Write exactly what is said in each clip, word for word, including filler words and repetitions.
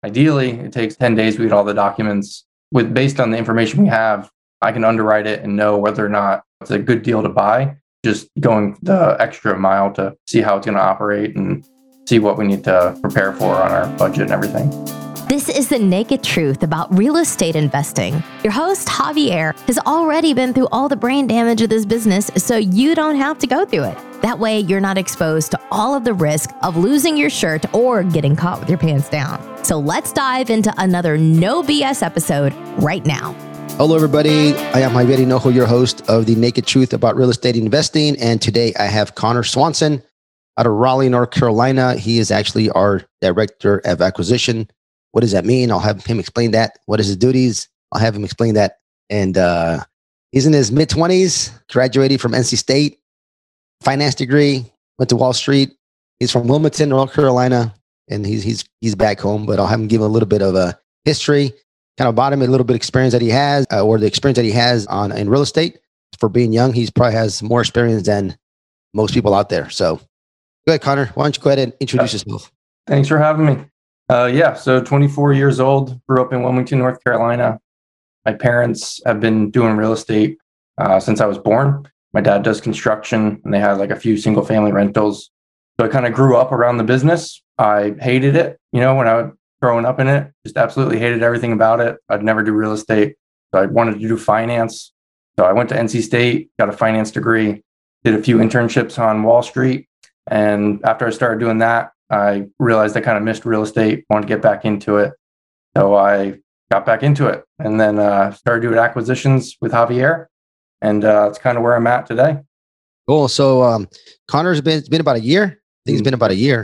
ideally, it takes ten days to get all the documents. With based on the information we have, I can underwrite it and know whether or not it's a good deal to buy. Just going the extra mile to see how it's going to operate and see what we need to prepare for on our budget and everything. This is the naked truth about real estate investing. Your host, Javier, has already been through all the brain damage of this business, so you don't have to go through it. That way, you're not exposed to all of the risk of losing your shirt or getting caught with your pants down. So let's dive into another no B S episode right now. Hello, everybody. I am Javier Hinojo, your host of The Naked Truth About Real Estate Investing. And today I have Connor Swanson out of Raleigh, North Carolina. He is actually our Director of Acquisition. What does that mean? I'll have him explain that. What is his duties? I'll have him explain that. And uh, he's in his mid-twenties, graduated from N C State, finance degree, went to Wall Street. He's from Wilmington, North Carolina, and he's he's he's back home. But I'll have him give a little bit of a history, kind of about him, a little bit of experience that he has, uh, or the experience that he has on in real estate. For being young, he's probably has more experience than most people out there. So go ahead, Connor. Why don't you go ahead and introduce yourself? Thanks for having me. Uh, yeah, so twenty-four years old, grew up in Wilmington, North Carolina. My parents have been doing real estate uh, since I was born. My dad does construction, and they had like a few single family rentals. So I kind of grew up around the business. I hated it, you know, when I was growing up in it, just absolutely hated everything about it. I'd never do real estate. So I wanted to do finance. So I went to N C State, got a finance degree, did a few internships on Wall Street. And after I started doing that, I realized I kind of missed real estate, wanted to get back into it. So I got back into it and then uh, started doing acquisitions with Javier. And uh, that's kind of where I'm at today. Cool. So um, Connor's been, it's been about a year. I think it's been about a year.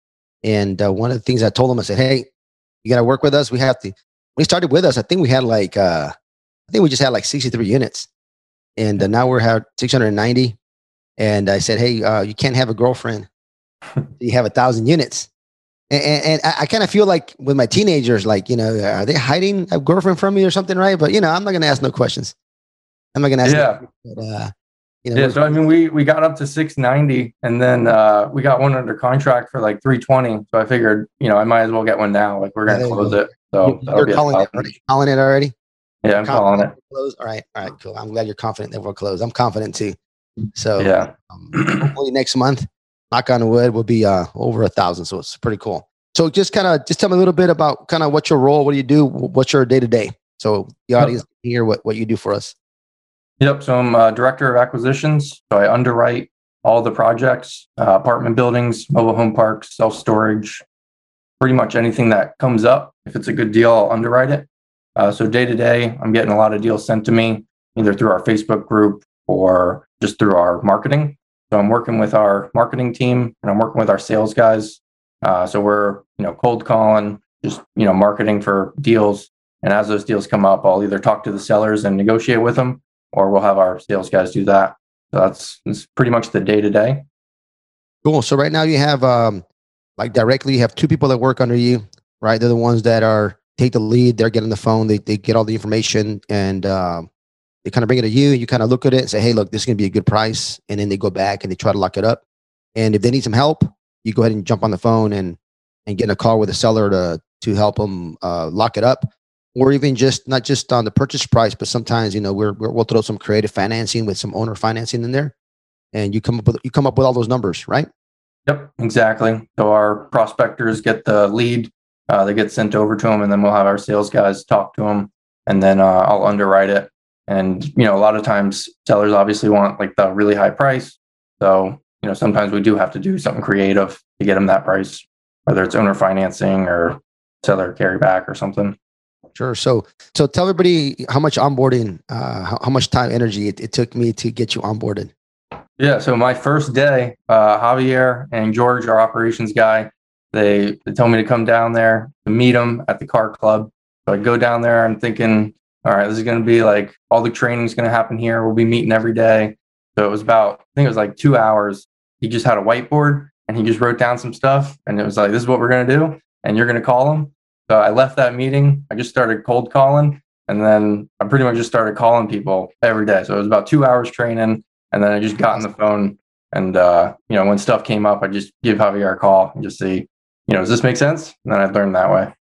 And uh, one of the things I told him, I said, hey, you got to work with us. We have to. When he started with us, I think we had like, uh, I think we just had like sixty-three units. And uh, now we're at six hundred ninety. And I said, hey, uh, you can't have a girlfriend. You have a thousand units. And, and, and I, I kind of feel like with my teenagers, like, you know, are they hiding a girlfriend from me or something, right? But, you know, I'm not going to ask no questions. I'm not going to ask. Yeah. No, but, uh, you know, yeah. So, I mean, we, we got up to six ninety and then uh, we got one under contract for like three twenty. So I figured, you know, I might as well get one now. Like we're going to close it. So you're calling it, already, calling it already? Yeah, I'm calling it. Close? All right. All right, cool. I'm glad you're confident that we'll close. I'm confident too. So yeah, um, hopefully next month, knock on wood, will be uh, over a thousand. So it's pretty cool. So just kind of, just tell me a little bit about kind of what's your role, what do you do, what's your day to day? So the audience yep. can hear what, what you do for us. Yep. So I'm uh, Director of Acquisitions. So I underwrite all the projects, uh, apartment buildings, mobile home parks, self-storage, pretty much anything that comes up. If it's a good deal, I'll underwrite it. Uh, so day to day, I'm getting a lot of deals sent to me, either through our Facebook group or just through our marketing. So I'm working with our marketing team and I'm working with our sales guys. Uh, so we're, you know, cold calling, just, you know, marketing for deals. And as those deals come up, I'll either talk to the sellers and negotiate with them, or we'll have our sales guys do that. So that's, that's pretty much the day to day. Cool. So right now you have, um, like directly, you have two people that work under you, right? They're the ones that are take the lead. They're getting the phone. They they get all the information and, um, they kind of bring it to you. You kind of look at it and say, hey, look, this is going to be a good price. And then they go back and they try to lock it up. And if they need some help, you go ahead and jump on the phone and, and get a call with a seller to, to help them uh, lock it up. Or even just, not just on the purchase price, but sometimes, you know, we're, we're, we'll throw some creative financing with some owner financing in there. And you come up with, you come up with all those numbers, right? Yep, exactly. So our prospectors get the lead, uh, they get sent over to them, and then we'll have our sales guys talk to them. And then uh, I'll underwrite it. And, you know, a lot of times sellers obviously want like the really high price. So, you know, sometimes we do have to do something creative to get them that price, whether it's owner financing or seller carryback or something. Sure. So, so tell everybody how much onboarding, uh, how, how much time, energy it, it took me to get you onboarded. Yeah. So my first day, uh, Javier and George, our operations guy, they, they told me to come down there to meet them at the car club. So I go down there, I'm thinking, all right, this is going to be like all the training is going to happen here. We'll be meeting every day. So it was about, I think it was like two hours. He just had a whiteboard and he just wrote down some stuff. And it was like, this is what we're going to do. And you're going to call them. So I left that meeting. I just started cold calling. And then I pretty much just started calling people every day. So it was about two hours training. And then I just got on the phone. And, uh, you know, when stuff came up, I just give Javier a call and just see, you know, does this make sense? And then I learned that way.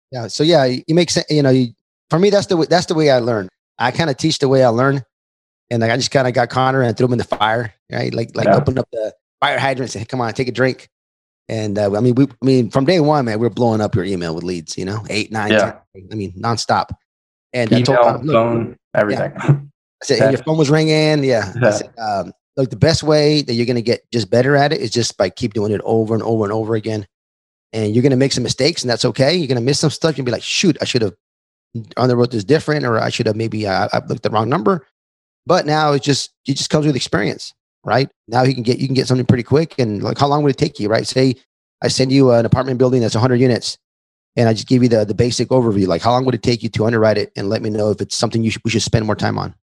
Yeah. So yeah, you make sense. You know, you, for me, that's the way, that's the way I learn. I kind of teach the way I learn, and like I just kind of got Connor and threw him in the fire, right? Like like Yeah. open up the fire hydrant and say, "Come on, take a drink." And uh, I mean, we, I mean, from day one, man, we we're blowing up your email with leads. You know, eight, nine, Yeah. ten. I mean, nonstop. And I Email, told Connor, look, phone, everything. I said, and your phone was ringing. Yeah. I Yeah. said, um, look, the best way that you're going to get just better at it is just by keep doing it over and over and over again. And you're going to make some mistakes, and that's okay. You're going to miss some stuff. You'll be like, shoot, I should have on the road this different, or I should have maybe uh, I looked the wrong number. But now it just it just comes with experience, right? Now you can get you can get something pretty quick. And like, how long would it take you, right? Say I send you an apartment building that's one hundred units, and I just give you the the basic overview. Like, how long would it take you to underwrite it, and let me know if it's something you should, we should spend more time on?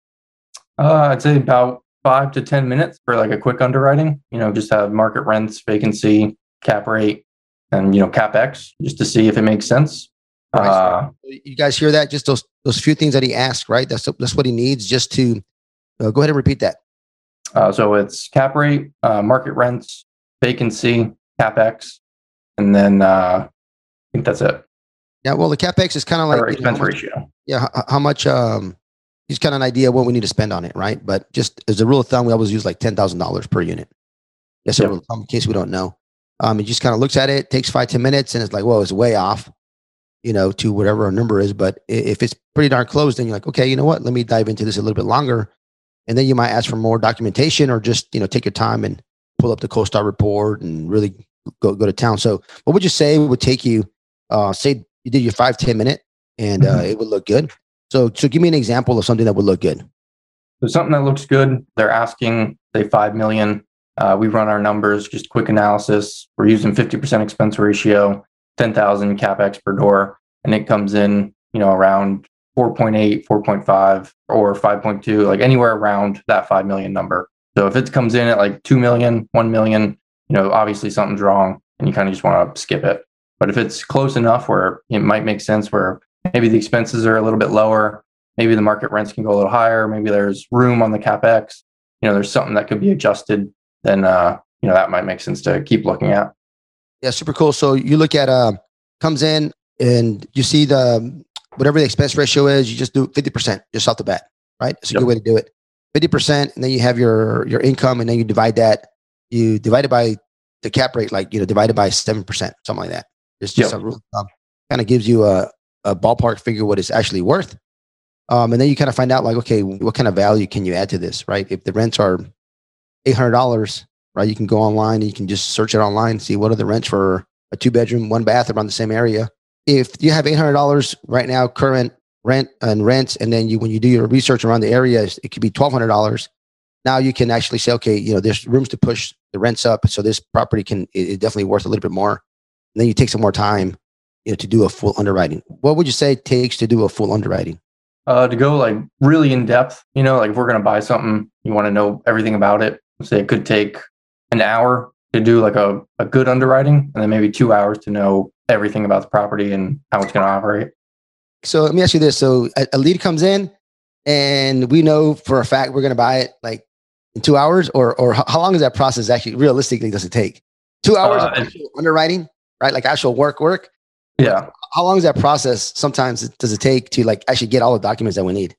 Uh, I'd say about five to ten minutes for like a quick underwriting. You know, just have market rents, vacancy, cap rate, and you know, CapEx, just to see if it makes sense. Right. Uh, You guys hear that? Just those those few things that he asked, right? That's that's what he needs. Just to uh, go ahead and repeat that. uh, so it's cap rate, uh, market rents, vacancy, CapEx, and then uh, I think that's it. Yeah. Well, the CapEx is kind of like Or you know, expense how much- ratio. yeah, how, how much? Um, just kind of an idea of what we need to spend on it, right? But just as a rule of thumb, we always use like ten thousand dollars per unit. That's a Yep. rule of thumb in case we don't know. Um, he just kind of looks at it, takes five ten minutes, and it's like, whoa, it's way off, you know, to whatever our number is. But i- if it's pretty darn close, then you're like, okay, you know what? Let me dive into this a little bit longer, and then you might ask for more documentation, or just you know take your time and pull up the CoStar report and really go go to town. So, what would you say would take you? Uh, say you did your five ten minute, and uh, Mhm. it would look good. So, so give me an example of something that would look good. So something that looks good. They're asking, say, five million. Uh, we run our numbers, just quick analysis. We're using fifty percent expense ratio, ten thousand CapEx per door, and it comes in, you know, around four point eight, four point five, or five point two, like anywhere around that five million number. So if it comes in at like two million, one million, you know, obviously something's wrong and you kind of just want to skip it. But if it's close enough where it might make sense, where maybe the expenses are a little bit lower, maybe the market rents can go a little higher, maybe there's room on the CapEx, you know, there's something that could be adjusted, then, uh, you know, that might make sense to keep looking at. Yeah, super cool. So you look at uh, comes in and you see the whatever the expense ratio is, you just do fifty percent just off the bat, right? It's a Yep. good way to do it. fifty percent, and then you have your your income, and then you divide that. You divide it by the cap rate, like you know, divided by seven percent, something like that. It's just Yep. a rule of thumb. Kind of gives you a, a ballpark figure what it's actually worth. Um, and then you kind of find out like, okay, what kind of value can you add to this, right? If the rents are eight hundred dollars, right? You can go online and you can just search it online, see what are the rents for a two bedroom, one bath around the same area. If you have eight hundred dollars right now, current rent and rents, and then you, when you do your research around the area, it could be twelve hundred dollars. Now you can actually say, okay, you know, there's rooms to push the rents up. So this property can, it, it definitely worth a little bit more. And then you take some more time, you know, to do a full underwriting. What would you say it takes to do a full underwriting? Uh, to go like really in depth, you know, like if we're going to buy something, you want to know everything about it. Say it could take an hour to do like a, a good underwriting, and then maybe two hours to know everything about the property and how it's going to operate. So let me ask you this. So a, a lead comes in and we know for a fact we're going to buy it like in two hours, or, or how how long is that process actually realistically does it take? Two hours Uh, of actual underwriting, right? Like actual work, work. Yeah. How long is that process? Sometimes does it take to like actually get all the documents that we need?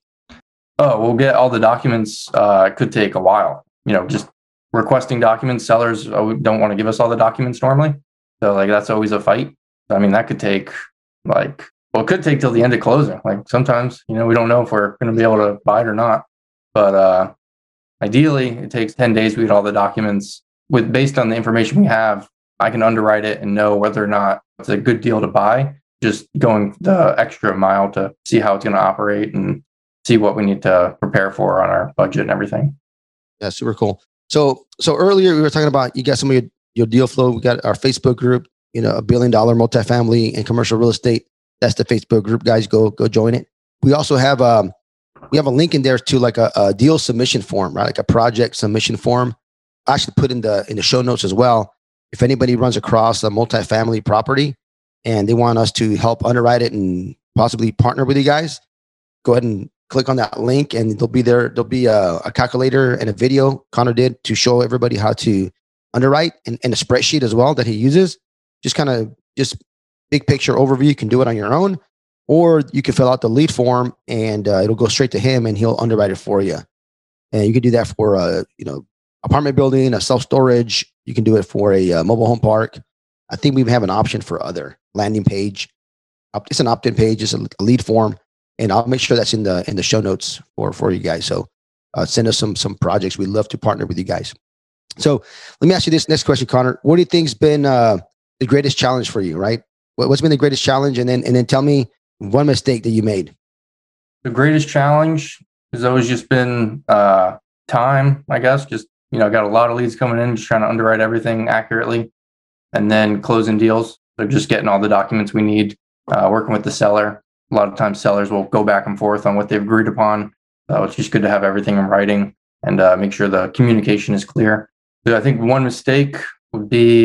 Oh, we'll get all the documents. Uh, it could take a while, you know, just requesting documents. Sellers uh, don't want to give us all the documents normally. So like, that's always a fight. I mean, that could take like, well, it could take till the end of closing. Like sometimes, you know, we don't know if we're going to be able to buy it or not, but, uh, ideally it takes ten days. We get all the documents with, based on the information we have, I can underwrite it and know whether or not it's a good deal to buy, just going the extra mile to see how it's going to operate and see what we need to prepare for on our budget and everything. Yeah, super cool. So, so earlier we were talking about you got some of your, your deal flow. We got our Facebook group, you know, a billion dollar multifamily and commercial real estate. That's the Facebook group, guys. Go, go join it. We also have, um, we have a link in there to like a, a deal submission form, right? Like a project submission form. I should put in the, in the show notes as well. If anybody runs across a multifamily property and they want us to help underwrite it and possibly partner with you guys, go ahead and click on that link, and there'll be there. There'll be a, a calculator and a video Connor did to show everybody how to underwrite, and, and a spreadsheet as well that he uses. Just kind of just big picture overview. You can do it on your own, or you can fill out the lead form and uh, it'll go straight to him and he'll underwrite it for you. And you can do that for a, you know, apartment building, a self-storage. You can do it for a, uh mobile home park. I think we have an option for other landing page. It's an opt-in page. It's a lead form, and I'll make sure that's in the in the show notes for for you guys. So uh, send us some some projects. We'd love to partner with you guys. So let me ask you this next question, Connor. What do you think's been uh, the greatest challenge for you? Right? What, what's been the greatest challenge? And then and then tell me one mistake that you made. The greatest challenge has always just been uh, time, I guess. Just, you know, got a lot of leads coming in, just trying to underwrite everything accurately, and then closing deals. So just getting all the documents we need, uh, working with the seller. A lot of times sellers will go back and forth on what they've agreed upon. So it's just good to have everything in writing and uh, make sure the communication is clear. So I think one mistake would be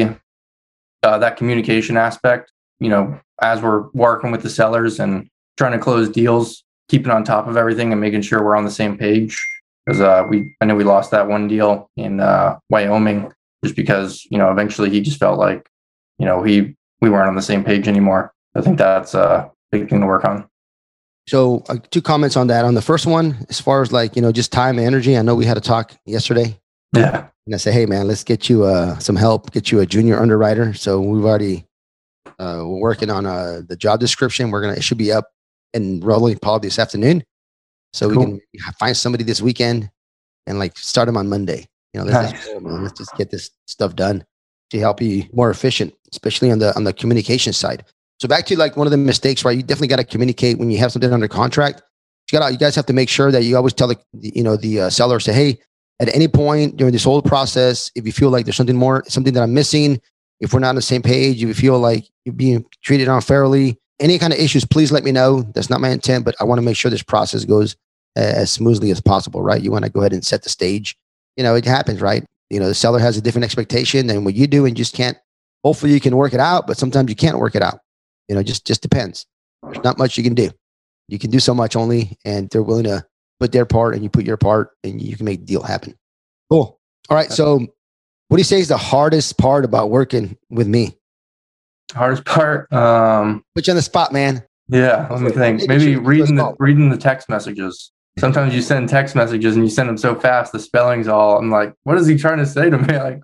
uh, that communication aspect. You know, as we're working with the sellers and trying to close deals, keeping on top of everything and making sure we're on the same page. Because uh, we, I know we lost that one deal in uh, Wyoming just because, you know, eventually he just felt like, you know, he we weren't on the same page anymore. I think that's a big thing to work on. So uh, two comments on that. On the first one, as far as like, you know, just time and energy, I know we had a talk yesterday. Yeah. And I said, hey, man, let's get you uh, some help, get you a junior underwriter. So we've already, uh, we're working on uh, the job description. We're going to, it should be up and rolling probably this afternoon. So cool. We can find somebody this weekend and like start them on Monday. You know, let's, nice. just, man, let's just get this stuff done to help you more efficient, especially on the on the communication side. So back to like one of the mistakes, right? You definitely got to communicate when you have something under contract. You got you guys have to make sure that you always tell the you know the uh, seller, say, hey, at any point during this whole process, if you feel like there's something more, something that I'm missing, if we're not on the same page, if you feel like you're being treated unfairly, any kind of issues, please let me know. That's not my intent, but I want to make sure this process goes as smoothly as possible, right? You want to go ahead and set the stage. You know, it happens, right? You know, the seller has a different expectation than what you do and just can't, hopefully you can work it out, but sometimes you can't work it out. You know, just, just depends. There's not much you can do. You can do so much only, and they're willing to put their part and you put your part and you can make the deal happen. Cool. All right. So what do you say is the hardest part about working with me? Hardest part? Um, put you on the spot, man. Yeah. Let me think. Maybe reading the, reading the text messages. Sometimes you send text messages and you send them so fast, the spelling's all, I'm like, what is he trying to say to me? Like,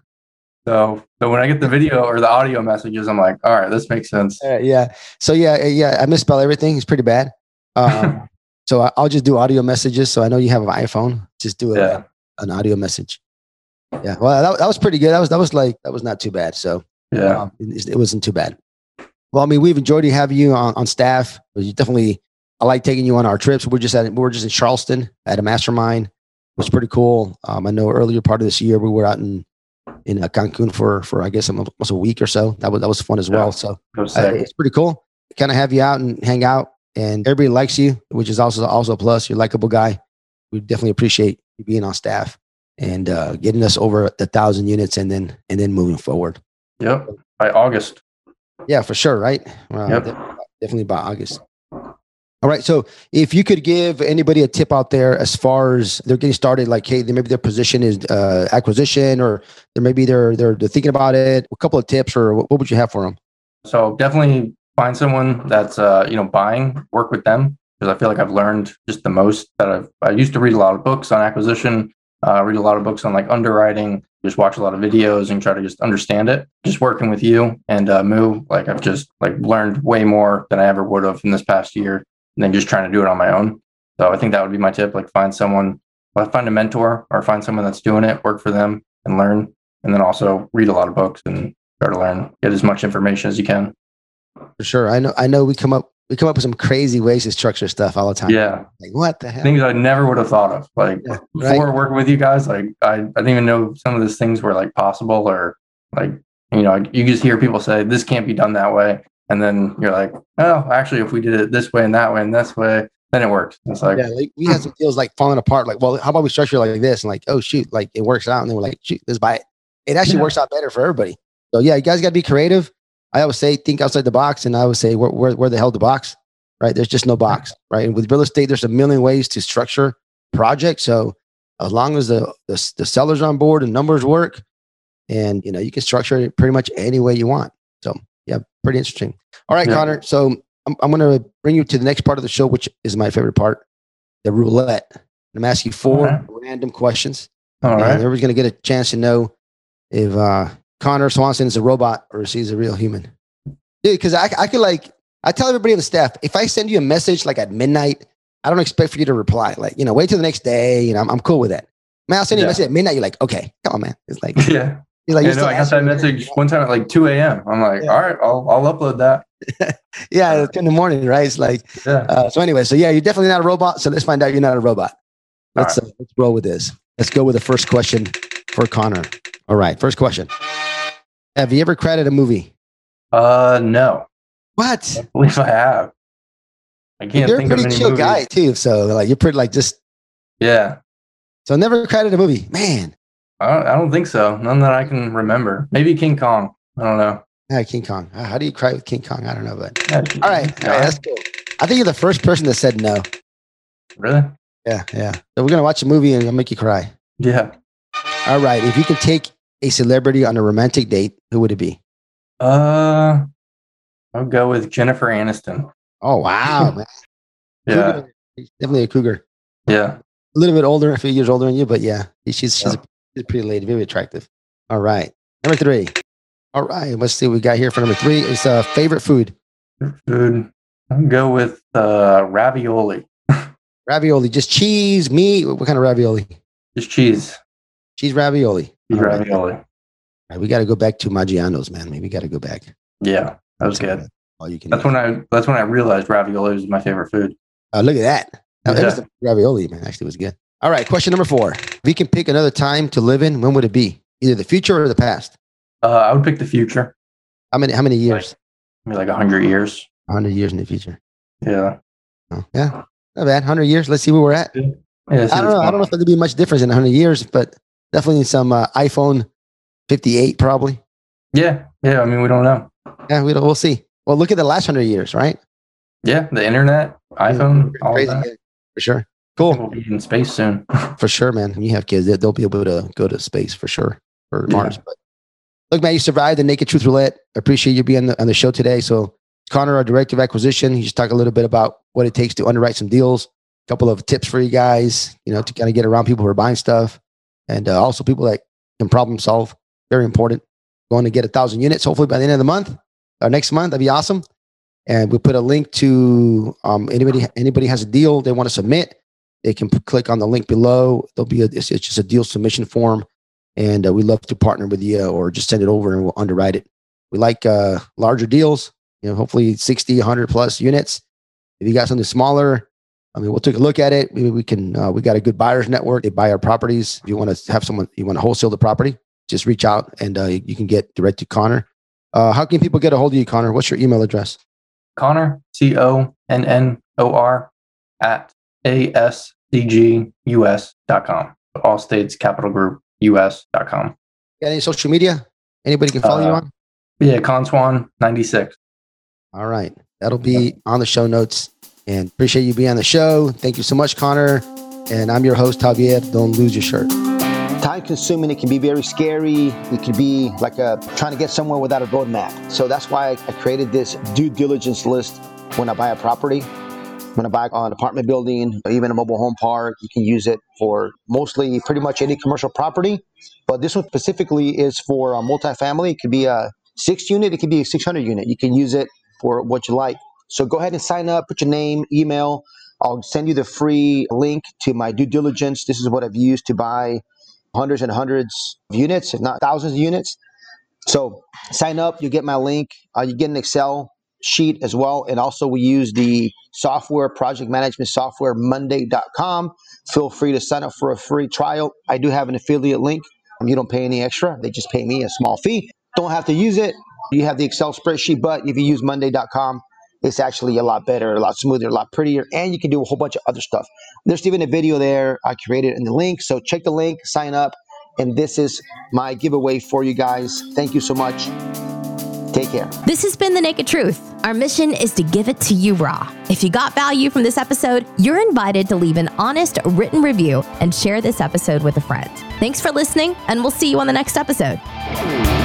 so, so when I get the video or the audio messages, I'm like, all right, this makes sense. Uh, yeah. So yeah, yeah, I misspell everything. It's pretty bad. Um, so I, I'll just do audio messages. So I know you have an iPhone. Just do a, yeah. an audio message. Yeah. Well, that, that was pretty good. That was, that was like, that was not too bad. So yeah, um, it, it wasn't too bad. Well, I mean, we've enjoyed having you on, on staff. You definitely, I like taking you on our trips. We're just at, we're just in Charleston at a mastermind. It was pretty cool. Um, I know earlier part of this year we were out in in uh, Cancun for for I guess almost a week or so. That was that was fun as well. Yeah, so uh, it's pretty cool. Kind of have you out and hang out, and everybody likes you, which is also also a plus. You're a likable guy. We definitely appreciate you being on staff and uh, getting us over the thousand units, and then and then moving forward. Yep, by August. Yeah, for sure. Right. Uh, yep. Definitely by August. All right. So if you could give anybody a tip out there as far as they're getting started, like, hey, maybe their position is uh, acquisition, or maybe they're, they're they're thinking about it. A couple of tips, or what, what would you have for them? So definitely find someone that's uh, you know buying, work with them, because I feel like I've learned just the most. That I've I used to read a lot of books on acquisition, uh, read a lot of books on like underwriting, just watch a lot of videos and try to just understand it. Just working with you and uh, Moo, like I've just like learned way more than I ever would have in this past year. Than just trying to do it on my own. So I think that would be my tip. Like find someone, well, find a mentor or find someone that's doing it, work for them and learn. And then also read a lot of books and try to learn, get as much information as you can. For sure. I know, I know we come up, we come up with some crazy ways to structure stuff all the time. Yeah. Like what the hell? Things I never would have thought of. Like yeah, before right? working with you guys, like I, I didn't even know some of these things were like possible, or like, you know, you just hear people say this can't be done that way. And then you're like, oh, actually, if we did it this way and that way and this way, then it works. It's like, yeah, like we had some deals like falling apart. Like, well, how about we structure it like this? And like, oh, shoot, like it works out. And then we're like, shoot, let's buy it. It actually yeah. works out better for everybody. So yeah, you guys got to be creative. I always say, think outside the box. And I always say, where, where, where the hell the box, right? There's just no box, right? And with real estate, there's a million ways to structure projects. So as long as the, the, the seller's on board and numbers work, and, you know, you can structure it pretty much any way you want. So Yeah, pretty interesting. All right, Yeah. Connor. So I'm, I'm going to bring you to the next part of the show, which is my favorite part, the roulette. I'm going to ask you four All right. random questions. All and right. everybody's going to get a chance to know if uh, Connor Swanson is a robot or if he's a real human. Dude, because I, I could like, I tell everybody on the staff, if I send you a message like at midnight, I don't expect for you to reply. Like, you know, wait till the next day. You know, I'm, I'm cool with that. Man, I'll send you Yeah. a message at midnight. You're like, okay, come on, man. It's like, Yeah. you're like, Yeah, you're no, still I got that asking me. message one time at like two a.m. I'm like, Yeah. all right, I'll I'll upload that. Yeah, it's in the morning, right? It's like, Yeah. uh, so anyway, so yeah, you're definitely not a robot. So let's find out you're not a robot. Let's uh, let's roll with this. Let's go with the first question for Connor. All right, first question. Have you ever credited a movie? Uh, no. What? I believe I have. I can't You're a think of pretty any chill movies. guy too. So like, you're pretty like just Yeah. so never credited a movie, man. I don't, I don't think so. None that I can remember. Maybe King Kong. I don't know. Yeah, King Kong. Uh, How do you cry with King Kong? I don't know, but Yeah, all right, all right, that's cool. I think you're the first person that said no. Really? Yeah, yeah. So we're gonna watch a movie and I'll make you cry. Yeah. All right. If you could take a celebrity on a romantic date, who would it be? Uh, I'll go with Jennifer Aniston. Oh wow, man. Yeah. Cougar. Definitely a cougar. Yeah. A little bit older, a few years older than you, but yeah, she's she's, Yeah. a, she's a pretty lady, very attractive. All right. Number three. All right. Let's see what we got here for number three. It's uh favorite food. Food. I'll go with uh, ravioli. Ravioli. Just cheese, meat. What kind of ravioli? Just cheese. Cheese ravioli. Cheese All right. ravioli. All right, we got to go back to Maggiano's, man. Maybe we got to go back. Yeah, that was good. All you can. That's eat. when I that's when I realized ravioli was my favorite food. Uh, look at that. That Yeah. was the ravioli, man. Actually, was good. All right. Question number four. If you can pick another time to live in, when would it be? Either the future or the past. Uh, I would pick the future. How many? How many years? Maybe like a hundred years. A hundred years in the future. Yeah. Oh, yeah. Not bad. Hundred years. Let's see where we're at. Yeah. I don't know. I don't know if there'd be much difference in one hundred years, but definitely some uh, iPhone fifty-eight, probably. Yeah. Yeah. I mean, we don't know. Yeah, we don't, we'll see. Well, look at the last hundred years, right? Yeah. The internet, iPhone, all of Crazy, that. yeah, for sure. Cool. We'll be in space soon. For sure, man. When you have kids, they- they'll be able to go to space for sure, or Yeah. Mars. But look, man, you survived the Naked Truth Roulette. I appreciate you being on the, on the show today. So, Connor, our director of acquisition, he just talked a little bit about what it takes to underwrite some deals. A couple of tips for you guys, you know, to kind of get around people who are buying stuff, and uh, also people that can problem solve. Very important. Going to get a thousand units, hopefully by the end of the month or next month. That'd be awesome. And we put a link to um, anybody. Anybody has a deal they want to submit, they can p- click on the link below. There'll be a, it's, it's just a deal submission form, and uh, we love to partner with you or just send it over and we'll underwrite it. We like uh, larger deals, you know, hopefully sixty, one hundred plus units. If you got something smaller, I mean, we'll take a look at it. Maybe we can. Uh, we got a good buyers network. They buy our properties. If you want to have someone, you want to wholesale the property, just reach out and uh, you can get direct to Connor. Uh, how can people get a hold of you, Connor? What's your email address? Connor, C O N N O R, at A S C G U S dot com. All States Capital Group U S dot com. Got any social media? Anybody can follow you Uh, on? Yeah, Conswan ninety-six. All right. That'll be on the show notes. And appreciate you being on the show. Thank you so much, Connor. And I'm your host, Javier. Don't lose your shirt. Time consuming, it can be very scary. It can be like a, trying to get somewhere without a roadmap. So that's why I created this due diligence list when I buy a property. When I buy an apartment building, or even a mobile home park, you can use it for mostly pretty much any commercial property. But this one specifically is for a multifamily. It could be a six unit. It could be a six hundred unit. You can use it for what you like. So go ahead and sign up, put your name, email. I'll send you the free link to my due diligence. This is what I've used to buy hundreds and hundreds of units, if not thousands of units. So sign up, you get my link. Uh, you get an Excel sheet as well. And also we use the software, project management software, monday dot com. Feel free to sign up for a free trial. I do have an affiliate link. You don't pay any extra. They just pay me a small fee. Don't have to use it. You have the Excel spreadsheet, but if you use monday dot com, it's actually a lot better, a lot smoother, a lot prettier, and you can do a whole bunch of other stuff. There's even a video there I created in the link, so check the link, sign up, and this is my giveaway for you guys. Thank you so much. Take care. This has been The Naked Truth. Our mission is to give it to you raw. If you got value from this episode, you're invited to leave an honest written review and share this episode with a friend. Thanks for listening, and we'll see you on the next episode.